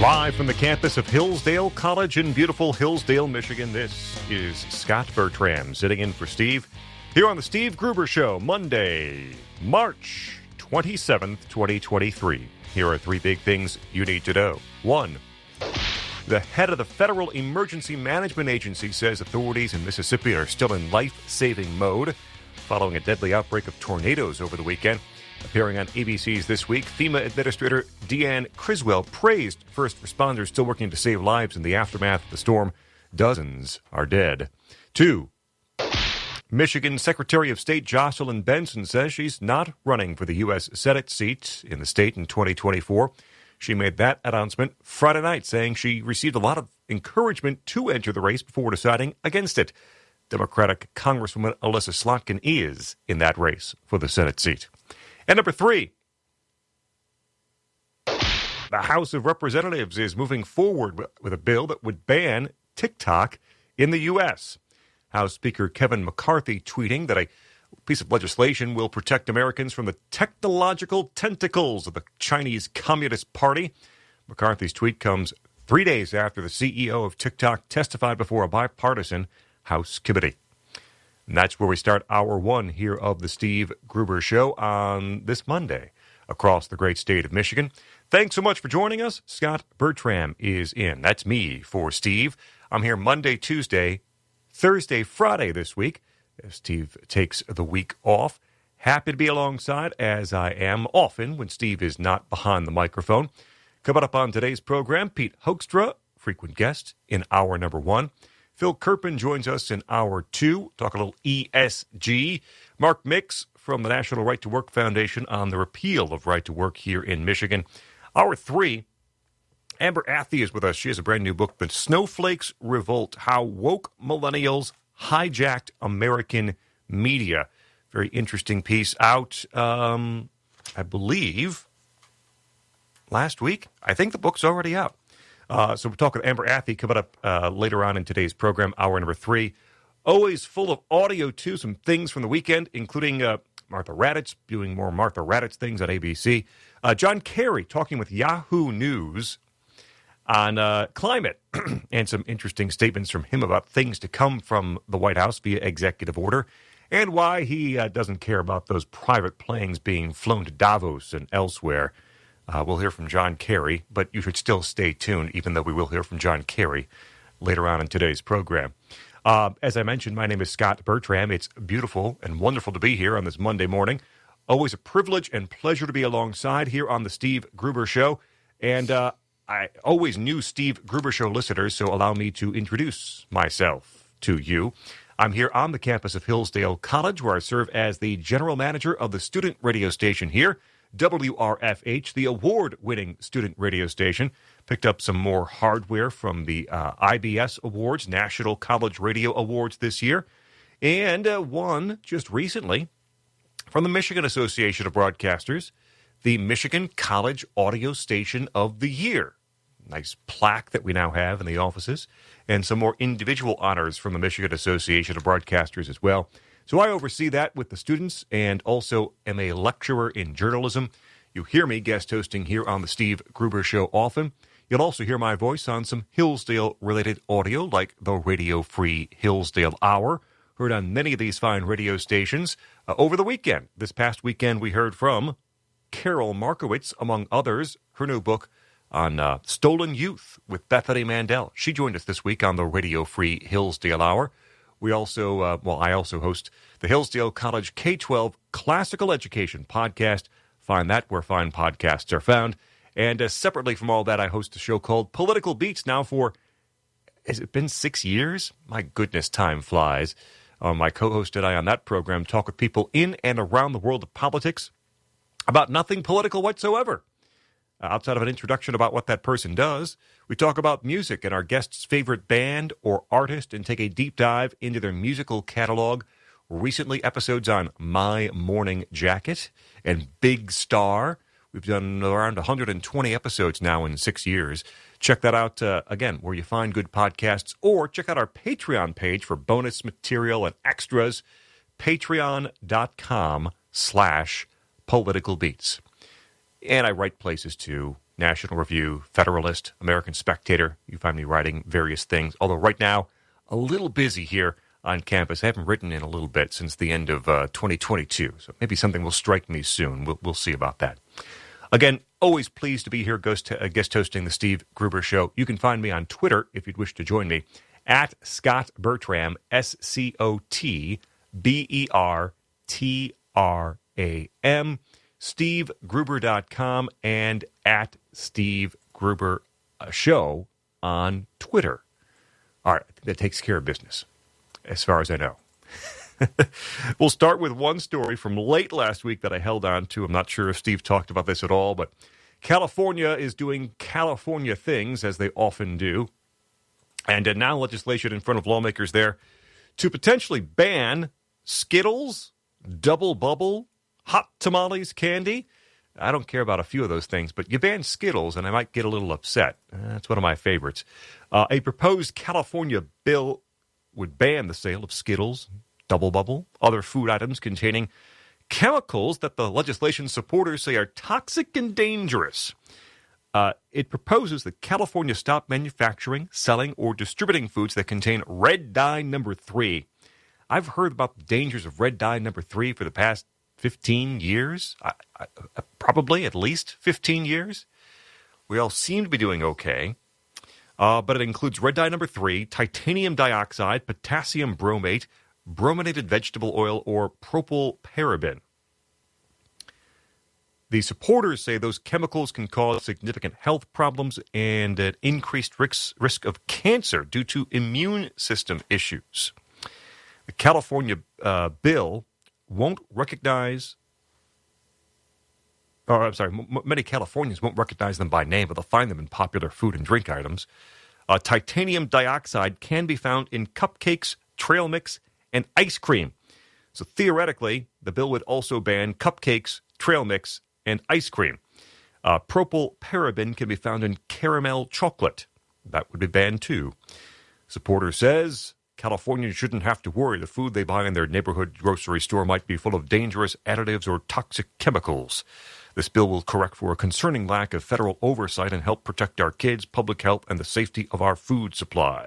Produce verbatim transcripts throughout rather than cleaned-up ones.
Live from the campus of Hillsdale College in beautiful Hillsdale, Michigan, this is Scott Bertram sitting in for Steve here on the Steve Gruber Show, Monday, March twenty-seventh, twenty twenty-three. Here are three big things you need to know. One, the head of the Federal Emergency Management Agency says authorities in Mississippi are still in life-saving mode following a deadly outbreak of tornadoes over the weekend. Appearing on A B C's This Week, FEMA Administrator Deanne Criswell praised first responders still working to save lives in the aftermath of the storm. Dozens are dead. Two, Michigan Secretary of State Jocelyn Benson says she's not running for the U S Senate seat in the state in twenty twenty-four. She made that announcement Friday night, saying she received a lot of encouragement to enter the race before deciding against it. Democratic Congresswoman Alyssa Slotkin is in that race for the Senate seat. And number three, the House of Representatives is moving forward with a bill that would ban TikTok in the U S. House Speaker Kevin McCarthy tweeting that a piece of legislation will protect Americans from the technological tentacles of the Chinese Communist Party. McCarthy's tweet comes three days after the C E O of TikTok testified before a bipartisan House committee. And that's where we start hour one here of the Steve Gruber Show on this Monday across the great state of Michigan. Thanks so much for joining us. Scott Bertram is in. That's me for Steve. I'm here Monday, Tuesday, Thursday, Friday this week as Steve takes the week off. Happy to be alongside, as I am often when Steve is not behind the microphone. Coming up on today's program, Pete Hoekstra, frequent guest in hour number one. Phil Kerpen joins us in hour two, talk a little E S G. Mark Mix from the National Right to Work Foundation on the repeal of right to work here in Michigan. Hour three, Amber Athey is with us. She has a brand new book, The Snowflakes Revolt, How Woke Millennials Hijacked American Media. Very interesting piece out, um, I believe, last week. I think the book's already out. Uh, so we'll talk with Amber Athey coming up uh, later on in today's program, hour number three. Always full of audio, too, some things from the weekend, including uh, Martha Raddatz doing more Martha Raddatz things on A B C. Uh, John Kerry talking with Yahoo News on uh, climate and some interesting statements from him about things to come from the White House via executive order and why he uh, doesn't care about those private planes being flown to Davos and elsewhere. Uh, we'll hear from John Kerry, but you should still stay tuned, even though we will hear from John Kerry later on in today's program. Uh, as I mentioned, my name is Scott Bertram. It's beautiful and wonderful to be here on this Monday morning. Always a privilege and pleasure to be alongside here on the Steve Gruber Show. And uh, I always knew Steve Gruber Show listeners, so allow me to introduce myself to you. I'm here on the campus of Hillsdale College, where I serve as the general manager of the student radio station here, W R F H, the award-winning student radio station. Picked up some more hardware from the uh, I B S Awards, National College Radio Awards this year, and uh, won just recently from the Michigan Association of Broadcasters, the Michigan College Audio Station of the Year. Nice plaque that we now have in the offices, and some more individual honors from the Michigan Association of Broadcasters as well. So I oversee that with the students and also am a lecturer in journalism. You hear me guest hosting here on the Steve Gruber Show often. You'll also hear my voice on some Hillsdale-related audio like the Radio Free Hillsdale Hour, heard on many of these fine radio stations uh, over the weekend. This past weekend we heard from Carol Markowitz, among others, her new book on uh, stolen youth with Bethany Mandel. She joined us this week on the Radio Free Hillsdale Hour. We also, uh, well, I also host the Hillsdale College K twelve Classical Education Podcast. Find that where fine podcasts are found. And uh, separately from all that, I host a show called Political Beats now for, has it been six years? My goodness, time flies. Uh, my co-host and I on that program talk with people in and around the world of politics about nothing political whatsoever. Uh, outside of an introduction about what that person does, we talk about music and our guest's favorite band or artist and take a deep dive into their musical catalog. Recently, episodes on My Morning Jacket and Big Star. We've done around one hundred twenty episodes now in six years. Check that out, uh, again, where you find good podcasts, or check out our Patreon page for bonus material and extras, patreon.com slash political beats. And I write places, too. National Review, Federalist, American Spectator. You find me writing various things, although right now, a little busy here on campus. I haven't written in a little bit since the end of uh, twenty twenty-two, so maybe something will strike me soon. We'll, we'll see about that. Again, always pleased to be here guest, uh, guest hosting the Steve Gruber Show. You can find me on Twitter if you'd wish to join me, at Scott Bertram, S C O T B E R T R A M, steve gruber dot com, and at Steve Gruber Show on Twitter. All right, I think that takes care of business, as far as I know. We'll start with one story from late last week that I held on to. I'm not sure if Steve talked about this at all, but California is doing California things, as they often do. And uh, now legislation in front of lawmakers there to potentially ban Skittles, Double Bubble, Hot Tamales candy. I don't care about a few of those things, but you ban Skittles, and I might get a little upset. Uh, that's one of my favorites. Uh, a proposed California bill would ban the sale of Skittles, Double Bubble, other food items containing chemicals that the legislation supporters say are toxic and dangerous. Uh, it proposes that California stop manufacturing, selling, or distributing foods that contain red dye number three. I've heard about the dangers of red dye number three for the past fifteen years, I, I, probably at least fifteen years. We all seem to be doing okay. Uh, but it includes red dye number three, titanium dioxide, potassium bromate, brominated vegetable oil, or propylparaben. The supporters say those chemicals can cause significant health problems and an increased risk, risk of cancer due to immune system issues. The California uh, bill won't recognize, or I'm sorry, m- many Californians won't recognize them by name, but they'll find them in popular food and drink items. Uh, titanium dioxide can be found in cupcakes, trail mix, and ice cream. So theoretically, the bill would also ban cupcakes, trail mix, and ice cream. Uh, propylparaben can be found in caramel chocolate. That would be banned too. Supporter says Californians shouldn't have to worry the food they buy in their neighborhood grocery store might be full of dangerous additives or toxic chemicals. This bill will correct for a concerning lack of federal oversight and help protect our kids, public health, and the safety of our food supply.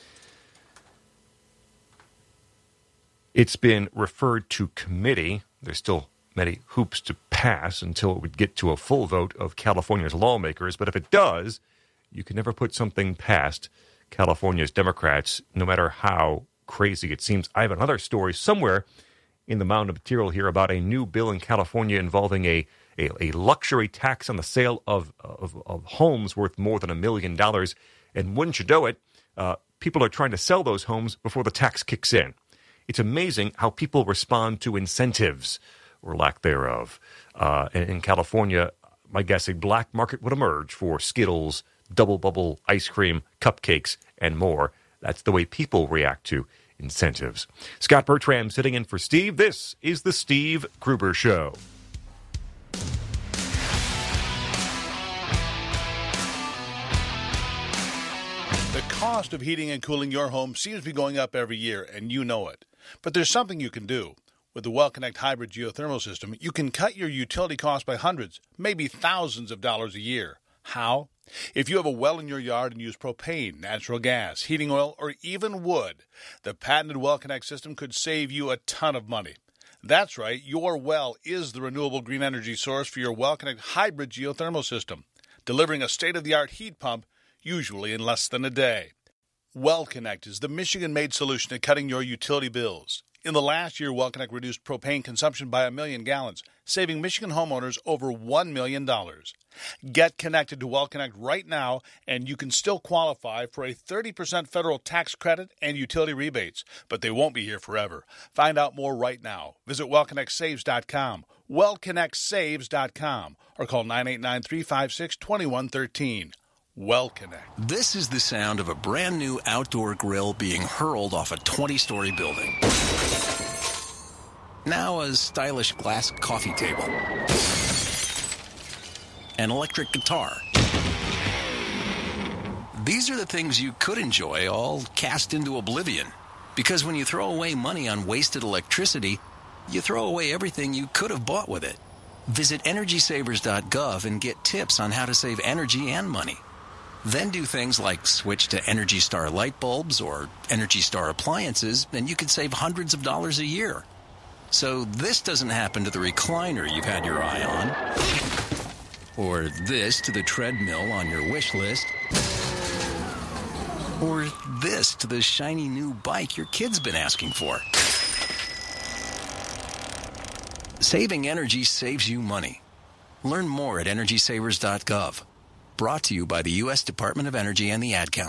It's been referred to committee. There's still many hoops to pass until it would get to a full vote of California's lawmakers. But if it does, you can never put something past California's Democrats, no matter how crazy it seems. I have another story somewhere in the mound of material here about a new bill in California involving a, a, a luxury tax on the sale of, of, of homes worth more than a million dollars. And wouldn't you know it, uh, people are trying to sell those homes before the tax kicks in. It's amazing how people respond to incentives, or lack thereof. Uh, in, in California, my guess, a black market would emerge for Skittles, Double Bubble, ice cream, cupcakes, and more. That's the way people react to incentives. Scott Bertram sitting in for Steve. This is the Steve Gruber Show. The cost of heating and cooling your home seems to be going up every year, and you know it. But there's something you can do. With the WellConnect Hybrid Geothermal System, you can cut your utility costs by hundreds, maybe thousands of dollars a year. How? If you have a well in your yard and use propane, natural gas, heating oil, or even wood, the patented WellConnect system could save you a ton of money. That's right, your well is the renewable green energy source for your WellConnect Hybrid Geothermal System, delivering a state-of-the-art heat pump, usually in less than a day. WellConnect is the Michigan-made solution to cutting your utility bills. In the last year, WellConnect reduced propane consumption by a million gallons, saving Michigan homeowners over one million dollars. Get connected to WellConnect right now, and you can still qualify for a thirty percent federal tax credit and utility rebates, but they won't be here forever. Find out more right now. Visit well connect saves dot com, well connect saves dot com, or call nine eight nine, three five six, two one one three. WellConnect. This is the sound of a brand new outdoor grill being hurled off a twenty-story building. Now a stylish glass coffee table. An electric guitar. These are the things you could enjoy, all cast into oblivion. Because when you throw away money on wasted electricity, you throw away everything you could have bought with it. Visit energy savers dot gov and get tips on how to save energy and money. Then do things like switch to Energy Star light bulbs or Energy Star appliances, and you could save hundreds of dollars a year. So this doesn't happen to the recliner you've had your eye on, or this to the treadmill on your wish list, or this to the shiny new bike your kid's been asking for. Saving energy saves you money. Learn more at energy savers dot gov. Brought to you by the U S Department of Energy and the Ad Council.